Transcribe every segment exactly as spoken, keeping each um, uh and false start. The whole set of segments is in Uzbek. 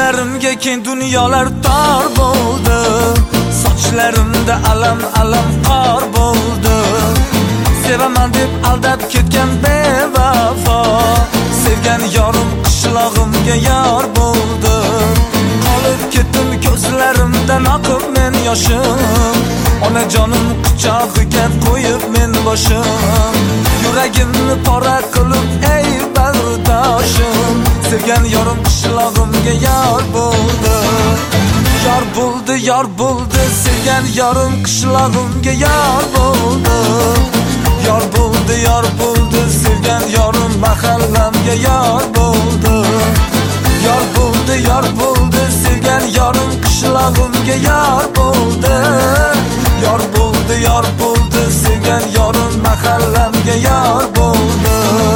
Ko'zlarimga keng dunyolar tor bo'ldi, sochlarimda alam alam qor bo'ldi. Sevaman deb aldab ketgan bevafo, sevgan yorim qishlog'imga yor bo'ldi. Qolib ketdim ko'zlarimdan oqib men yoshim, onajonim quchog'iga qo'yib men boshim. Yuragimni pora qilib ey bag'rdoshim, sevgan yorim qishlog'imga yor bo'ldi. Yor bo'ldi, yor bo'ldi, sevgan yorim qishlog'imga yor bo'ldi. Yor bo'ldi, yor bo'ldi, sevgan yorim mahallamga yor bo'ldi. Yor bo'ldi, yor bo'ldi, sevgan yorim qishlog'imga yor bo'ldi. Yor bo'ldi, yor bo'ldi, sevgan yorim mahallamga yor bo'ldi.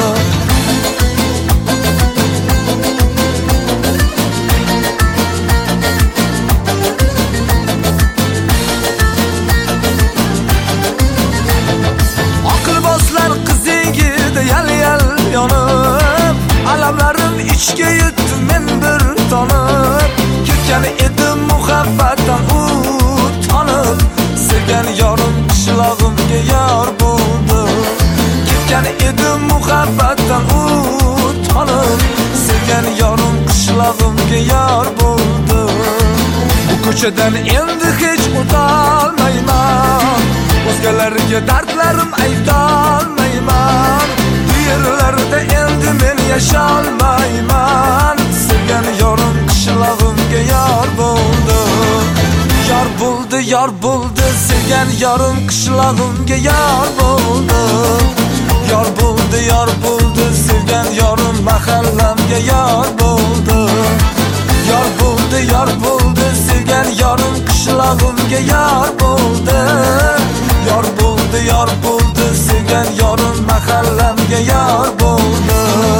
Alamlarim ichga yutdi men bir tonib, ketgan edim muhabbatdan u tonib. Sevgan yorim qishlog'imga yor bo'ldi. Ketgan edim muhabbatdan u tonib, sevgan yorim qishlog'imga yor bo'ldi. Bu ko'chadan endi hech o'tolmayman, o'zgalarga dardlarim aytolmayman. Yerlarda endi men yasholmayman, sevgan yorim qishlog'imga yor bo'ldi. Yor bo'ldi, yor bo'ldi, sevgan yorim qishlog'imga yor bo'ldi. Yor bo'ldi, yor bo'ldi, sevgan yorim mahallamga yor bo'ldi. Yor bo'ldi, yor bo'ldi, sevgan yorim qishlog'imga yor bo'ldi. Yor bo'ldi, yor bo'ldi, sevgan yorim mahallamga yor bo'ldi.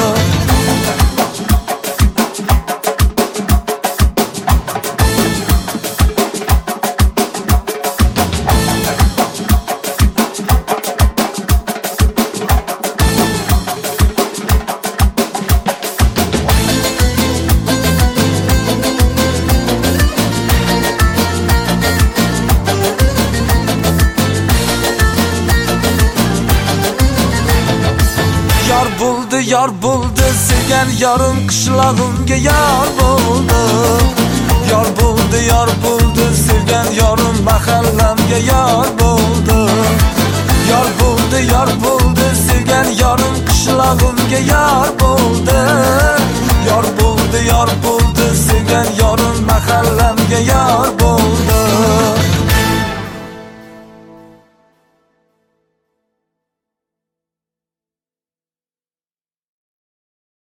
Yor bo'ldi, yor bo'ldi, sevgan yorim qishlog'imga yor bo'ldi. Yor bo'ldi, yor bo'ldi, sevgan yorim mahallamga yor bo'ldi. Yor bo'ldi, yor bo'ldi, sevgan yorim qishlog'imga yor bo'ldi.